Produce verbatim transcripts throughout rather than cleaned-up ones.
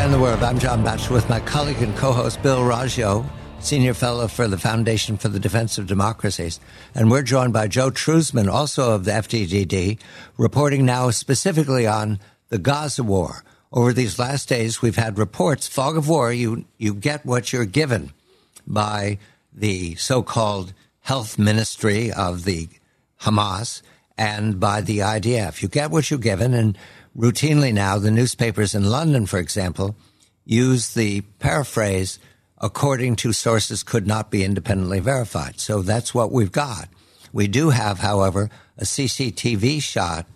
Around the World. I'm John Batchelor with my colleague and co-host Bill Raggio, Senior Fellow for the Foundation for the Defense of Democracies. And we're joined by Joe Truzman, also of the F D D D, reporting now specifically on the Gaza war. Over these last days, we've had reports, fog of war, you, you get what you're given by the so-called health ministry of the Hamas and by the I D F. You get what you're given, and routinely now, the newspapers in London, for example, use the paraphrase, according to sources could not be independently verified. So that's what we've got. We do have, however, a C C T V shot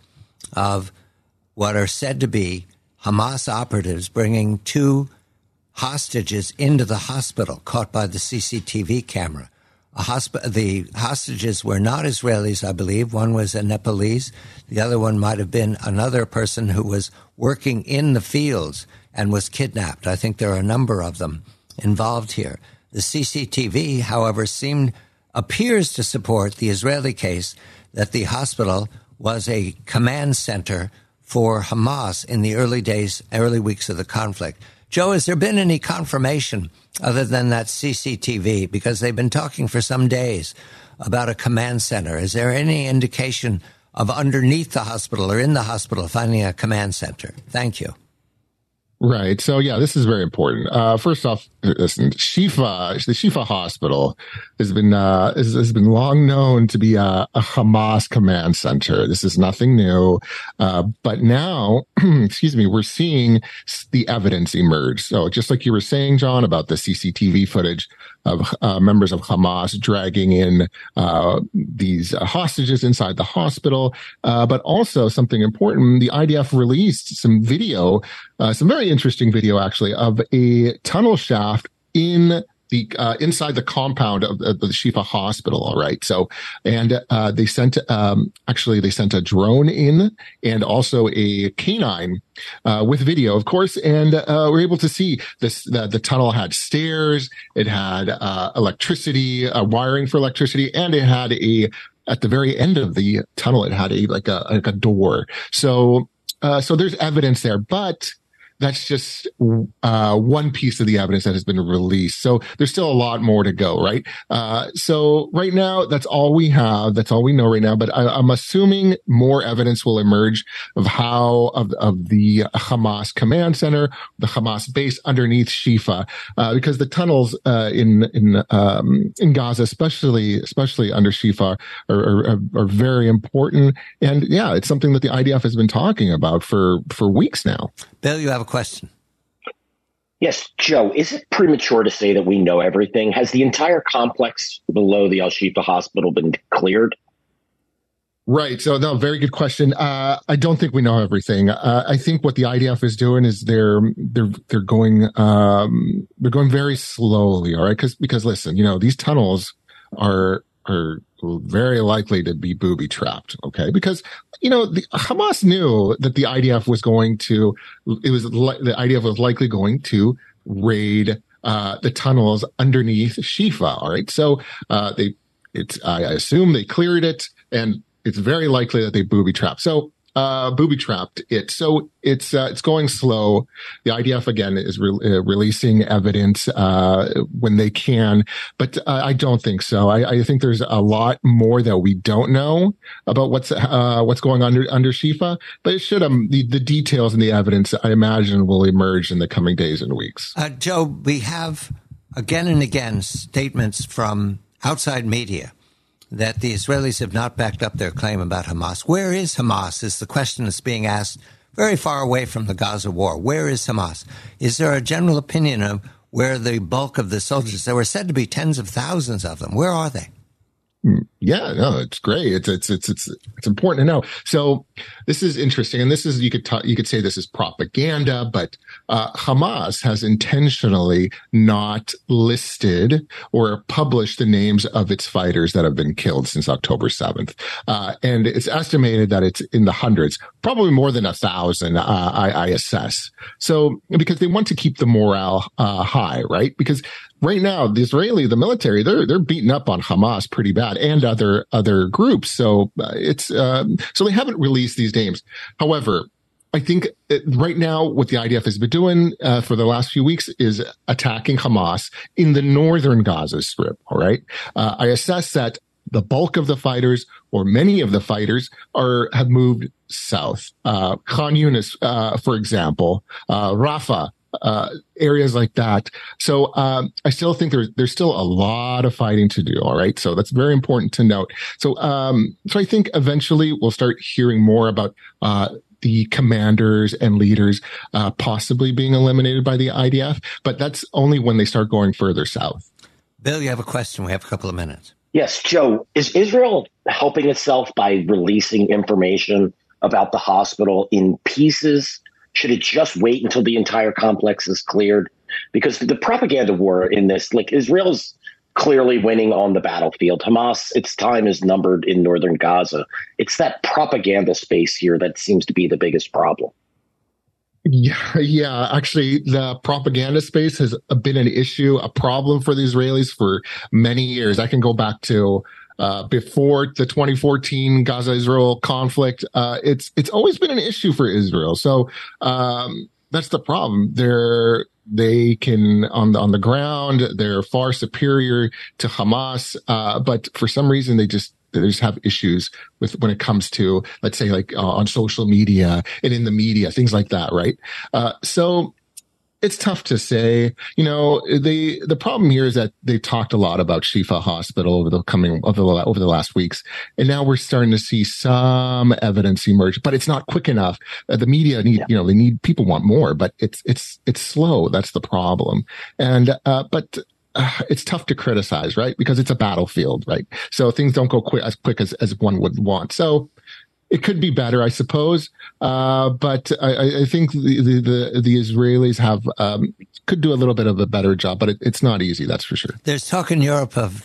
of what are said to be Hamas operatives bringing two hostages into the hospital, caught by the C C T V camera. A hosp- the hostages were not Israelis, I believe. One was a Nepalese. The other one might have been another person who was working in the fields and was kidnapped. I think there are a number of them involved here. The C C T V, however, seemed appears to support the Israeli case that the hospital was a command center for Hamas in the early days, early weeks of the conflict. Joe, has there been any confirmation other than that C C T V? Because they've been talking for some days about a command center. Is there any indication of underneath the hospital or in the hospital finding a command center? Thank you. Right. So, yeah, this is very important. Uh, first off, listen, Shifa, the Shifa Hospital has been uh, has, has been long known to be a, a Hamas command center. This is nothing new. Uh, but now, excuse me, we're seeing the evidence emerge. So just like you were saying, John, about the C C T V footage of uh, members of Hamas dragging in uh, these uh, hostages inside the hospital, uh, but also something important, the I D F released some video, uh, some very interesting video, actually, of a tunnel shaft in the uh, inside the compound of, of the Shifa Hospital. All right. So, and uh, they sent um, actually they sent a drone in and also a canine uh, with video, of course. And uh, we're able to see this. The, the tunnel had stairs. It had uh, electricity, uh, wiring for electricity, and it had a at the very end of the tunnel, it had a like a like a door. So, uh, so there's evidence there, but that's just uh, one piece of the evidence that has been released. So there's still a lot more to go, right? Uh, so right now, that's all we have. That's all we know right now. But I, I'm assuming more evidence will emerge of how of, of the Hamas command center, the Hamas base underneath Shifa, uh, because the tunnels uh, in in um, in Gaza, especially especially under Shifa, are, are, are very important. And yeah, it's something that the I D F has been talking about for for weeks now. Bill, you have a question. Yes, Joe, is it premature to say that we know everything? Has the entire complex below the Al-Shifa Hospital been cleared? Right. So, no, very good question. Uh, I don't think we know everything. Uh, I think what the I D F is doing is they're they're they're going um, they're going very slowly. All right, because because listen, you know, these tunnels are are very likely to be booby trapped. Okay, because you know the Hamas knew that the I D F was going to. It was li- the I D F was likely going to raid uh, the tunnels underneath Shifa. All right, so uh, they it's I assume they cleared it, and it's very likely that they booby trapped. So. Uh, booby trapped it. So it's, uh, it's going slow. The I D F again is re- uh, releasing evidence, uh, when they can, but uh, I don't think so. I, I think there's a lot more that we don't know about what's, uh, what's going on under, under Shifa, but it should, um, the, the details and the evidence I imagine will emerge in the coming days and weeks. Uh, Joe, we have again and again statements from outside media that the Israelis have not backed up their claim about Hamas. Where is Hamas is the question that's being asked very far away from the Gaza war. Where is Hamas? Is there a general opinion of where the bulk of the soldiers, there were said to be tens of thousands of them, where are they? Yeah, no, it's great. It's it's it's it's it's important to know. So this is interesting, and this is you could ta- you could say this is propaganda, but uh, Hamas has intentionally not listed or published the names of its fighters that have been killed since October seventh, uh, and it's estimated that it's in the hundreds, probably more than a thousand. Uh, I, I assess. So because they want to keep the morale uh, high, right? Because right now, the Israeli, the military, they're they're beating up on Hamas pretty bad and other other groups. So uh, it's um, so they haven't released these names. However, I think right now what the I D F has been doing uh, for the last few weeks is attacking Hamas in the northern Gaza Strip. All right. Uh, I assess that the bulk of the fighters or many of the fighters are have moved south. Uh, Khan Yunis, uh, for example, uh, Rafah, uh, areas like that. So um, I still think there's there's still a lot of fighting to do. All right. So that's very important to note. So um, so I think eventually we'll start hearing more about uh the commanders and leaders uh, possibly being eliminated by the I D F, but that's only when they start going further south. Bill, you have a question. We have a couple of minutes. Yes, Joe, is Israel helping itself by releasing information about the hospital in pieces? Should it just wait until the entire complex is cleared? Because the propaganda war in this, like Israel's clearly winning on the battlefield. Hamas, its time is numbered in northern Gaza. It's that propaganda space here that seems to be the biggest problem. Yeah, yeah. Actually, the propaganda space has been an issue, a problem for the Israelis for many years. I can go back to uh, before the twenty fourteen Gaza-Israel conflict. Uh, it's it's always been an issue for Israel. So um, that's the problem. They're They can on the on the ground. They're far superior to Hamas, uh, but for some reason they just they just have issues with when it comes to, let's say, like uh, on social media and in the media, things like that, right? Uh, so it's tough to say. You know, they the problem here is that they talked a lot about Shifa Hospital over the coming over the over the last weeks, and now we're starting to see some evidence emerge, but it's not quick enough. Uh, the media need, yeah. you know, they need people want more, but it's it's it's slow. That's the problem, and uh, but. Uh, it's tough to criticize, right? Because it's a battlefield, right? So things don't go quick as quick as, as one would want. So it could be better, I suppose. Uh, but I, I think the, the, the, the Israelis have, um, could do a little bit of a better job, but it, it's not easy. That's for sure. There's talk in Europe of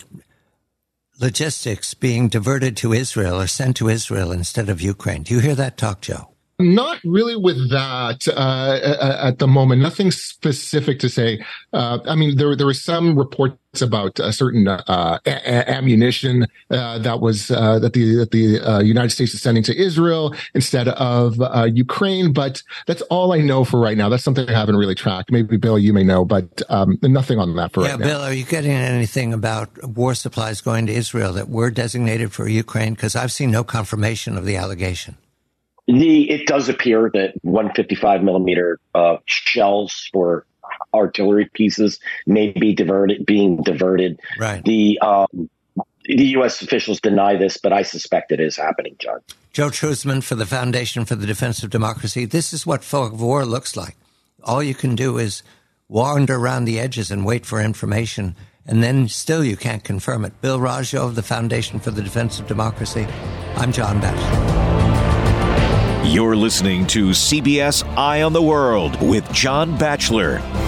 logistics being diverted to Israel or sent to Israel instead of Ukraine. Do you hear that talk, Joe? Not really with that uh, at the moment. Nothing specific to say. Uh, I mean, there there were some reports about a certain uh, a- ammunition uh, that was uh, that the that the uh, United States is sending to Israel instead of uh, Ukraine. But that's all I know for right now. That's something I haven't really tracked. Maybe Bill, you may know, but um, nothing on that for yeah, right now. Yeah, Bill, are you getting anything about war supplies going to Israel that were designated for Ukraine? Because I've seen no confirmation of the allegation. The, it does appear that one fifty-five millimeter uh, shells for artillery pieces may be diverted, being diverted. Right. The um, the U S officials deny this, but I suspect it is happening, John. Joe Truzman for the Foundation for the Defense of Democracy. This is what fog of war looks like. All you can do is wander around the edges and wait for information, and then still you can't confirm it. Bill Raggio of the Foundation for the Defense of Democracy. I'm John Batchelor. You're listening to C B S Eye on the World with John Batchelor.